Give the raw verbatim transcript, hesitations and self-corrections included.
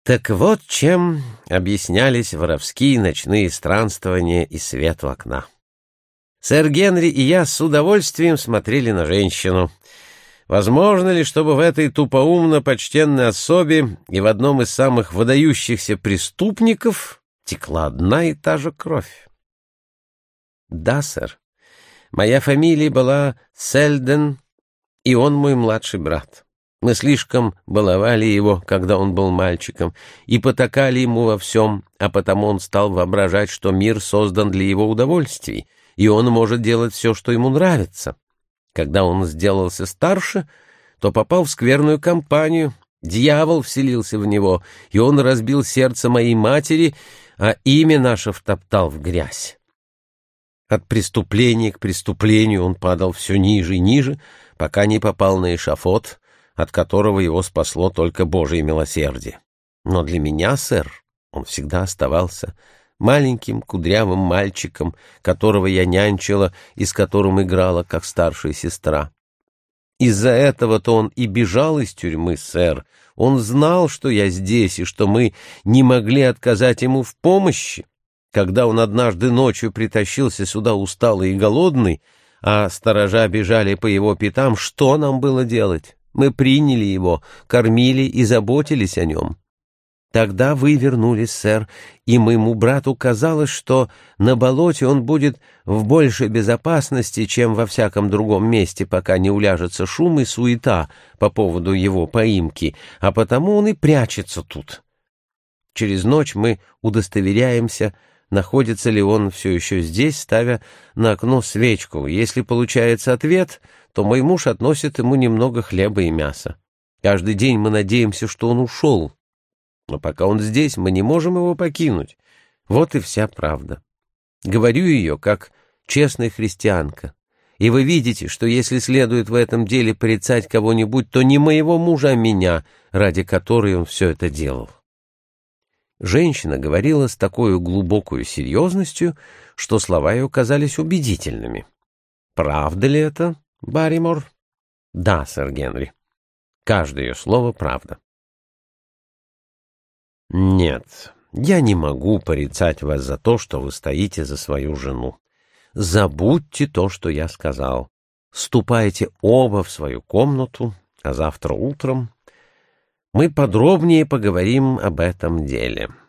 Так вот чем объяснялись воровские ночные странствования и свет у окна. Сэр Генри и я с удовольствием смотрели на женщину. Возможно ли, чтобы в этой тупоумно-почтенной особе и в одном из самых выдающихся преступников текла одна и та же кровь? Да, сэр. Моя фамилия была Сельден, и он мой младший брат. Мы слишком баловали его, когда он был мальчиком, и потакали ему во всем, а потому он стал воображать, что мир создан для его удовольствий, и он может делать все, что ему нравится. Когда он сделался старше, то попал в скверную компанию, дьявол вселился в него, и он разбил сердце моей матери, а имя наше втоптал в грязь. От преступления к преступлению он падал все ниже и ниже, пока не попал на эшафот, от которого его спасло только Божие милосердие. Но для меня, сэр, он всегда оставался маленьким кудрявым мальчиком, которого я нянчила и с которым играла, как старшая сестра. Из-за этого-то он и бежал из тюрьмы, сэр. Он знал, что я здесь, и что мы не могли отказать ему в помощи. Когда он однажды ночью притащился сюда усталый и голодный, а сторожа бежали по его пятам, что нам было делать? Мы приняли его, кормили и заботились о нем. Тогда вы вернулись, сэр, и моему брату казалось, что на болоте он будет в большей безопасности, чем во всяком другом месте, пока не уляжется шум и суета по поводу его поимки, а потому он и прячется тут. Через ночь мы удостоверяемся, находится ли он все еще здесь, ставя на окно свечку. Если получается ответ, то мой муж относит ему немного хлеба и мяса. Каждый день мы надеемся, что он ушел. Но пока он здесь, мы не можем его покинуть. Вот и вся правда. Говорю ее, как честная христианка. И вы видите, что если следует в этом деле порицать кого-нибудь, то не моего мужа, а меня, ради которой он все это делал. Женщина говорила с такой глубокой серьезностью, что слова ее казались убедительными. Правда ли это, Барримор? Да, сэр Генри. Каждое ее слово правда. Нет, я не могу порицать вас за то, что вы стоите за свою жену. Забудьте то, что я сказал. Ступайте оба в свою комнату, а завтра утром мы подробнее поговорим об этом деле.